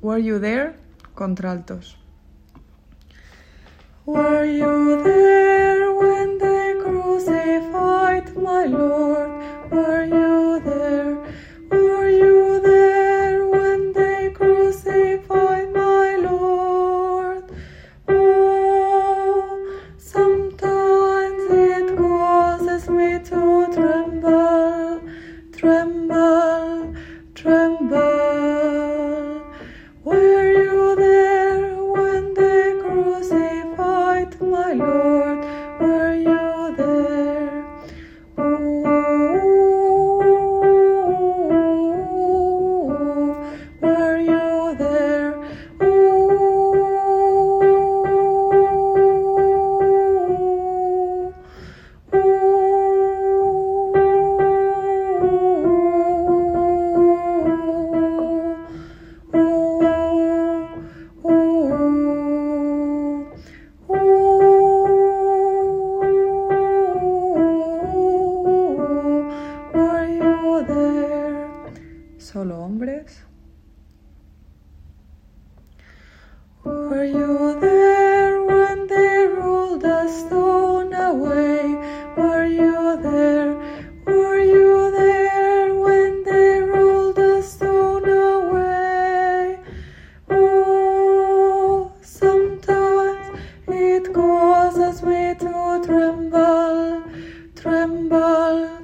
Were you there? Contraltos. Were you there when they crucified my Lord? Were you there? Were you there when they crucified my Lord? Oh, sometimes it causes me to tremble, tremble, tremble. Were you there when they crucified my Lord? Were you there? Oh, were you there? Were you there? Solo hombres. Were you there when they rolled the stone away? Were you there? Were you there when they rolled the stone away? Oh, sometimes it causes me to tremble, tremble,